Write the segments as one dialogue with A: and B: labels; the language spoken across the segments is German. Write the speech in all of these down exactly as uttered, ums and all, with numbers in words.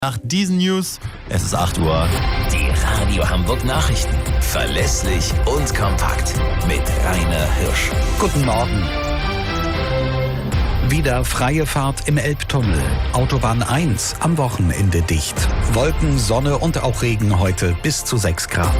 A: Nach diesen News, es ist acht Uhr.
B: Die Radio Hamburg Nachrichten. Verlässlich und kompakt. Mit Rainer Hirsch.
C: Guten Morgen. Wieder freie Fahrt im Elbtunnel. Autobahn eins am Wochenende dicht. Wolken, Sonne und auch Regen heute bis zu sechs Grad.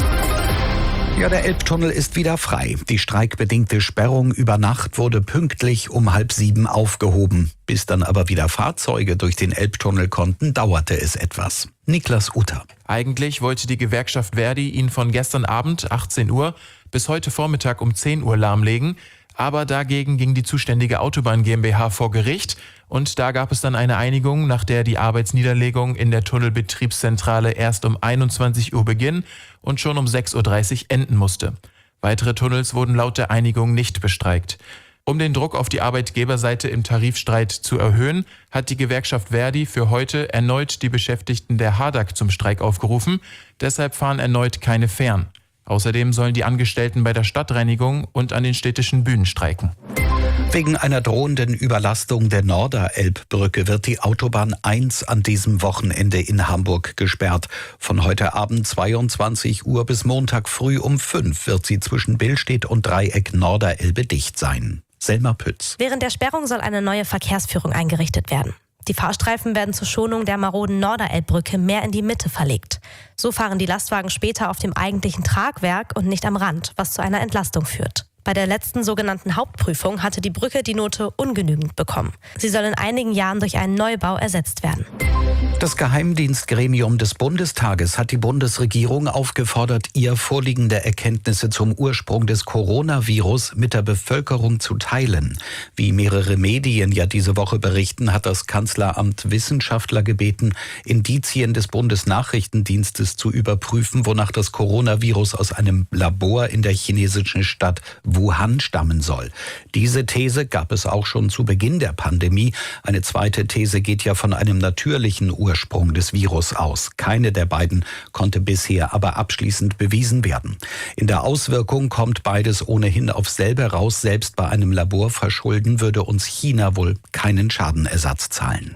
C: Ja, der Elbtunnel ist wieder frei. Die streikbedingte Sperrung über Nacht wurde pünktlich um halb sieben aufgehoben. Bis dann aber wieder Fahrzeuge durch den Elbtunnel konnten, dauerte es etwas. Niklas Utter.
D: Eigentlich wollte die Gewerkschaft Verdi ihn von gestern Abend achtzehn Uhr bis heute Vormittag um zehn Uhr lahmlegen. Aber dagegen ging die zuständige Autobahn GmbH vor Gericht und da gab es dann eine Einigung, nach der die Arbeitsniederlegung in der Tunnelbetriebszentrale erst um einundzwanzig Uhr beginnen und schon um sechs Uhr dreißig enden musste. Weitere Tunnels wurden laut der Einigung nicht bestreikt. Um den Druck auf die Arbeitgeberseite im Tarifstreit zu erhöhen, hat die Gewerkschaft Verdi für heute erneut die Beschäftigten der Hadak zum Streik aufgerufen. Deshalb fahren erneut keine Fähren. Außerdem sollen die Angestellten bei der Stadtreinigung und an den städtischen Bühnen streiken.
C: Wegen einer drohenden Überlastung der Norderelbbrücke wird die Autobahn eins an diesem Wochenende in Hamburg gesperrt. Von heute Abend zweiundzwanzig Uhr bis Montag früh um fünf wird sie zwischen Billstedt und Dreieck Norderelbe dicht sein. Selma Pütz.
E: Während der Sperrung soll eine neue Verkehrsführung eingerichtet werden. Die Fahrstreifen werden zur Schonung der maroden Norderelbbrücke mehr in die Mitte verlegt. So fahren die Lastwagen später auf dem eigentlichen Tragwerk und nicht am Rand, was zu einer Entlastung führt. Bei der letzten sogenannten Hauptprüfung hatte die Brücke die Note ungenügend bekommen. Sie soll in einigen Jahren durch einen Neubau ersetzt werden.
C: Das Geheimdienstgremium des Bundestages hat die Bundesregierung aufgefordert, ihr vorliegende Erkenntnisse zum Ursprung des Coronavirus mit der Bevölkerung zu teilen. Wie mehrere Medien ja diese Woche berichten, hat das Kanzleramt Wissenschaftler gebeten, Indizien des Bundesnachrichtendienstes zu überprüfen, wonach das Coronavirus aus einem Labor in der chinesischen Stadt Wuhan stammen soll. Diese These gab es auch schon zu Beginn der Pandemie. Eine zweite These geht ja von einem natürlichen Ursprung des Virus aus. Keine der beiden konnte bisher aber abschließend bewiesen werden. In der Auswirkung kommt beides ohnehin auf selbe raus. Selbst bei einem Laborverschulden würde uns China wohl keinen Schadenersatz zahlen.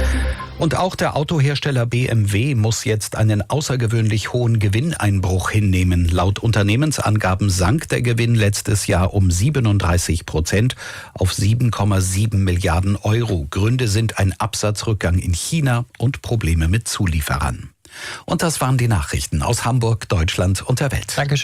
C: Und auch der Autohersteller B M W muss jetzt einen außergewöhnlich hohen Gewinneinbruch hinnehmen. Laut Unternehmensangaben sank der Gewinn letztes Jahr um siebenunddreißig Prozent auf sieben Komma sieben Milliarden Euro. Gründe sind ein Absatzrückgang in China und Probleme mit Zulieferern. Und das waren die Nachrichten aus Hamburg, Deutschland und der Welt.
F: Dankeschön.